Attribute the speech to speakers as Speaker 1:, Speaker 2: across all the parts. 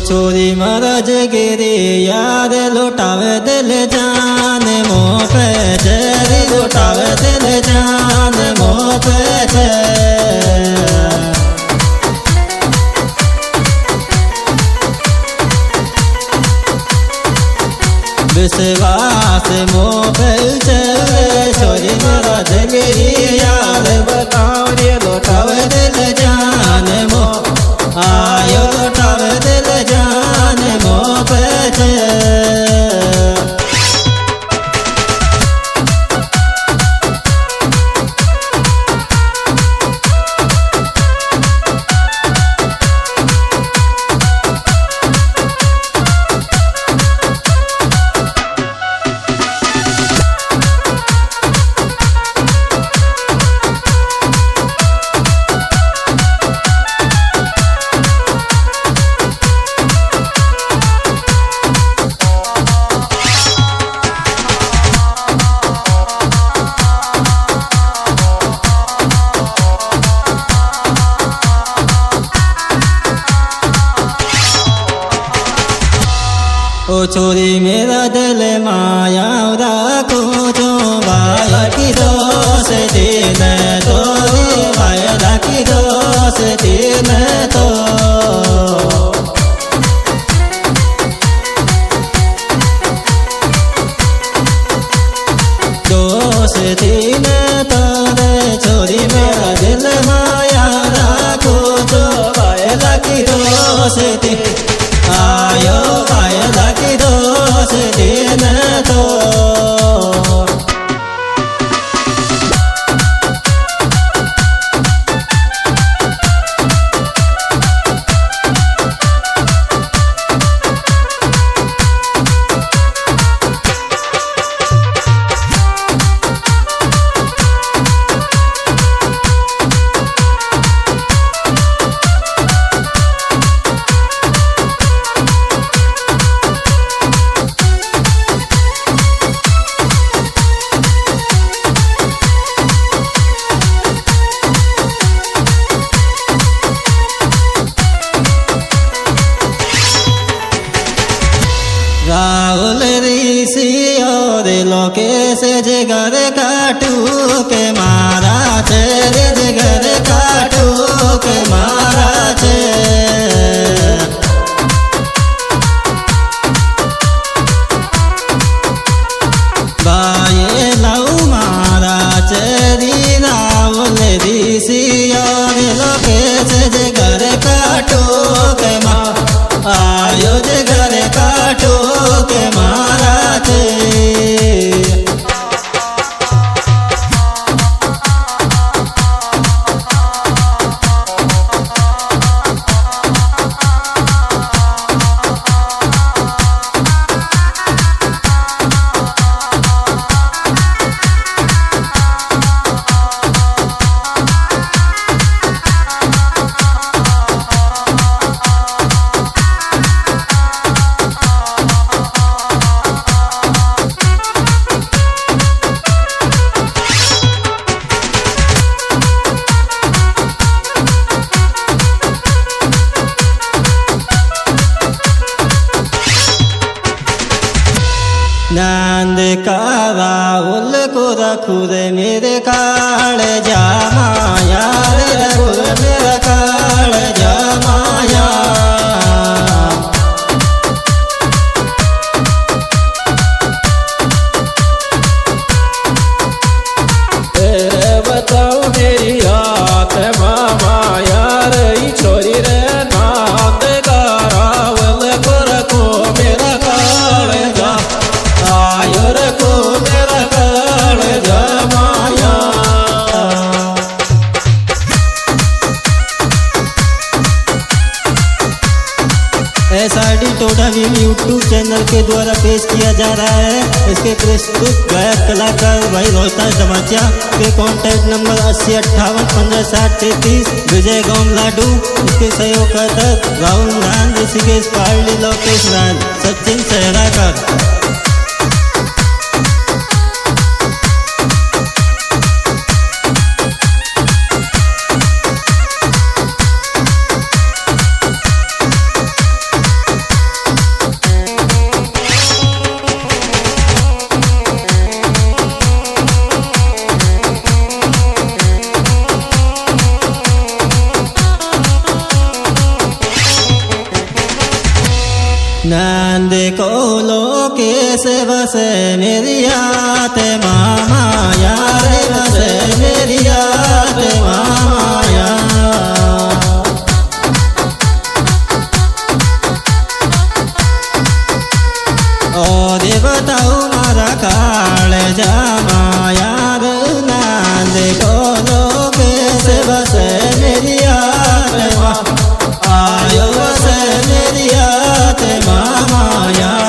Speaker 1: छोरी महाराज गिरी याद लुटावे दिल जान मोह पे चेरी लुटावे दिल जान मोह पे विश्वास मोह पे छोरी महाराज गिरी याद बताओ रे लुटावे दिल जान मोह आयो लुटावे दिल जान मोह पे ओ छोरी मेरा दिल माया राखो जो भाई की दोस्ती न तो भाई की दोस्ती न तो दोस्ती न तो छोरी मेरा दिल माया राखो जो भाई की दोस्ती आयो भाई की दोस्ती न तो राहुल ऋषि और लोकेश जिगर काटू के मारा तेरे जिगर काटू के मारा बाये लऊ मारा चेरी राहुल ऋषि और लोकेश जिगर काटू के मारा आयो जिगर काटू के मारा नंद का राहुल को रखू रे मेरे काल जा माया रे रघुर मेरा काल जा माया तेरे बताओ मेरी आत्मा माया रे छोरी रे नंद का राहुल को रखू मेरा काल जा आयो रखो मेरा काल जा माया SRD टोडा वीम यूट्यूब चैनल के द्वारा पेश किया जा रहा है। इसके प्रस्तुत गायक कलाकार भाई रोहतास दमाचिया के कॉन्टैक्ट नंबर 8058156033 विजय गौम लाडू। इसके सहयोगकर्ता राहुल नान, ऋषिकेश पार्ली, लोकेश नान, सचिन सहराकर। देखो लोके से बसे मेरी याद मामा यार बसे मेरी याद मामा यार ओ देवताओ मारा काल जामा यार नाम देखो लोके से बसे मेरी याद आयो बसे मेरी याद मामा यार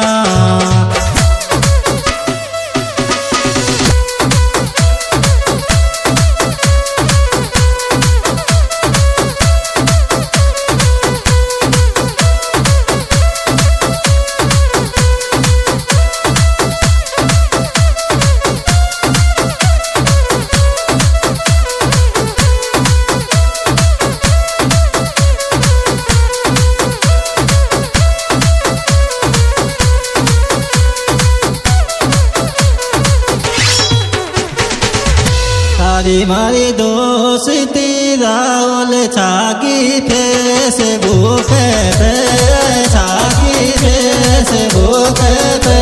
Speaker 1: मारी दोस्ती रावल छागी फेसबुक पे छागी फेसबुक पे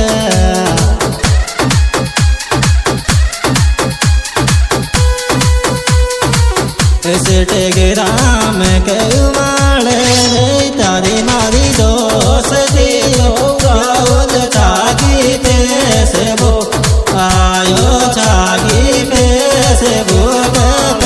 Speaker 1: इंस्टाग्राम के माले तारी मारी दोस्ती रावल छागी फेसबुक आयो छागी फेसबुक पे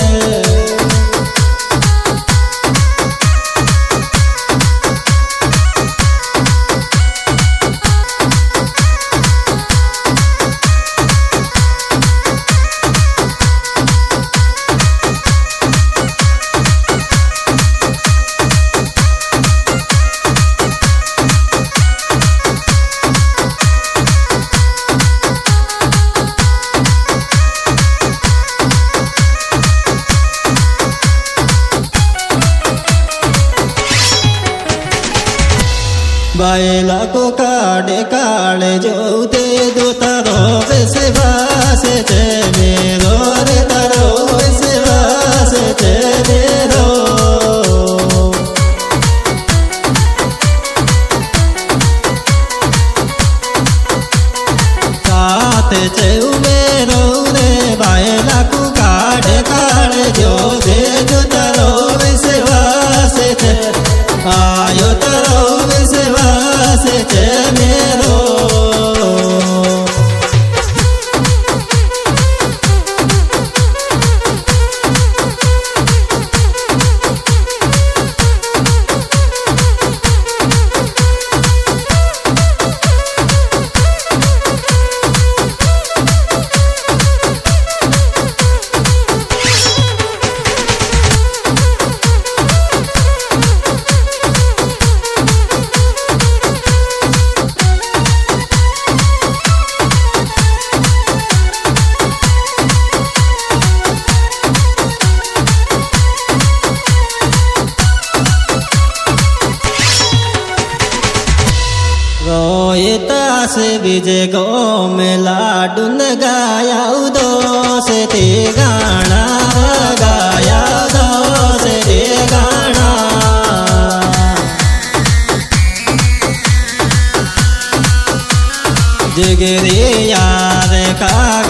Speaker 1: बायला को काड़े काड़े जो दे दो तारो विश्वास ते मेरो रे तारो विश्वास ते मेरो साथ चेउ मेरो रे बायला को काड़े काड़े जो दे दो तारो विश्वास ते आयो तारो विश्वास ते मेरो से विजय गो में लाडुन गाया उदो से ते गाना गाया उदो से ते गाना जगरे यार का